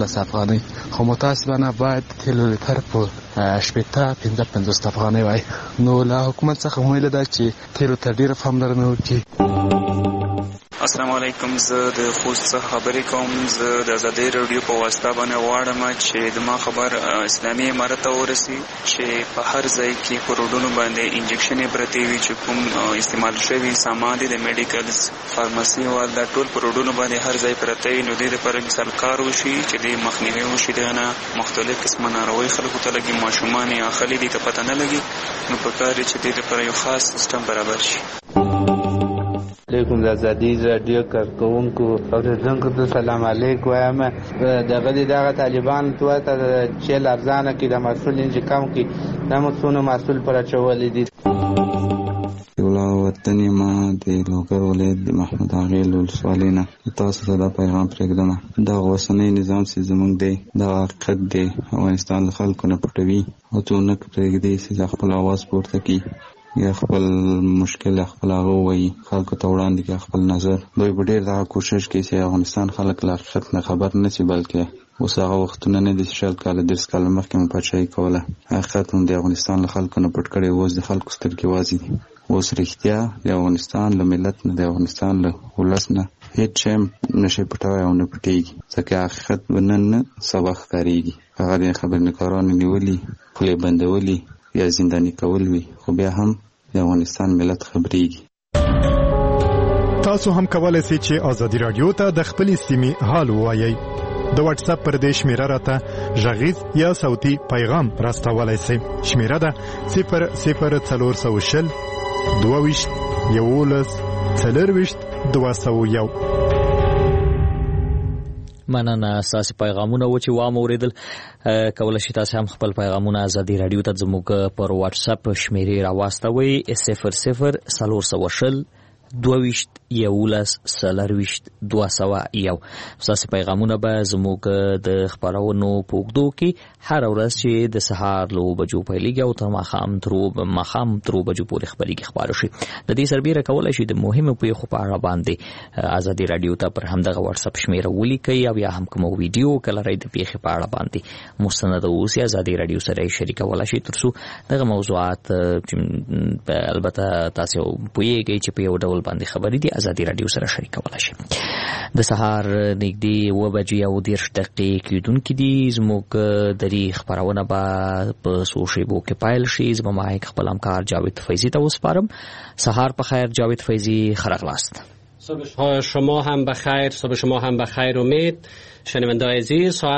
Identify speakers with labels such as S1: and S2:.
S1: 15 افغانۍ، خو متاسفانه باید تیلو لیتر په 50 افغانۍ وای. نو له حکومت څخه ویل دا چې تیلو ته ډیره پاملرنه وکړي.
S2: السلام علیکم. زه د خوست څخه خبرې کوم. زه د ازادۍ رادیو په واسطه باندې غواړم چې د ما خبر اسلامي امارت ته ورسي چې په هر ځای کې په روډونو باندې انجکشنې پرتې وي چې کوم استعمال شوي سامان دي د میډیکلز فارماسي وال دا ټول په روډونو باندې هر ځای پرته وي. نو دې لپاره مثال کار وشي چې د مخنیوي وشي دغه مختلف قسمه ناروغۍ خلکو ته لګي، ماشومان یې اخلي دي ته پته نه لګي. نو په کار چې دې لپاره یو خاص سیستم برابر شي.
S3: علیکم. د ازادۍ رادیو کارکونکو اوریدونکو ته سلام علیکم وایم. دغه طالبان ته چې ارزانه کې د مسول انجکام کې د مسونو مسول پر اچولې دي.
S4: وطن ما د لوګر ولایت د محمود عاقل ولسوالینا تاسو ته دا پیغام پرېږدم. دا اوسنی نظام چې زمونږ دی دا حقیقت دی. افغانستان له خلکو نه پټوي او څوک پرېږدي چې خپل आवाज پورته کړي یا خپل مشکل خپل هغه وایي خلکو ته وړاندې کړي خپل نظر. دوی په ډېر دا کوشش کوي چې افغانستان خلک له حقیقت نه خبر نه شي، بلکې اوس هغه وختونه نه دي چې 40 کاله 30 کاله مخکې مو پاچاهي کوله. حقیقت هم د افغانستان له خلکو نه پټ کړی، اوس د خلکو سترګې وازي دي. اوس رښتیا د افغانستان له ملت نه د افغانستان له ولس نه هیڅ شی نشي پټوی او نه پټېږي، ځکه حقیقت به نن سبا ښکارېږي. هغه د خبرنګارانو نیولي، پولې بندولي یا زنداني کول وي، خو بیا هم د افغانستان ملت خبرېږي.
S5: تاسو هم کولای شئ چې ازادي رادیو ته د خپلې سیمې حال ووایئ. د واتس اپ پر دې شمیره راته غږیز یا صوتي پیغام راستولای شئ. شمیره ده 00420 22 11 4
S6: مننه. ستاسو پیغامونه و چې وام اوریدل. کولای شئ تاسو هم خپل پیغامونه ازادي رادیو ته زموږ پر واتس اپ شمیرې راواستوئ 00 22 11 201. تاسو پیغامونه به زموږ د خبرونو پوښتنو کې هر ورځ چې د سهار لو بجو پیلېږي او تر ماښام تر بجو پورې خبرېږي خبر شي. د دې سربېره کولای شي د مهمو پیښو په اړه باندې ازادي رادیو ته پر همدغه واتس اپ شمیره ولیکئ او یا هم کوم ویډیو کله راځي د پیښې په اړه باندې مستند اوسي ازادي رادیو سره شریکولای شي ترڅو دغه موضوعات البته تاسو پوهیږئ چې په یو ډول باندې خبرې دي ازادي رادیو سره شریکولای شي. د سهار نږدې 9:10 کېدونکې دي. زموږ درې خبرونه به په سوشیبو کې پایل شي. زما مایک خپل همکار جاوید فیضی ته وسپارم. سهار په خیر جاوید فیضی، خرغلاست.
S7: صبح شما هم بخیر. صبح شما هم بخیر. امید شنونده‌های عزیز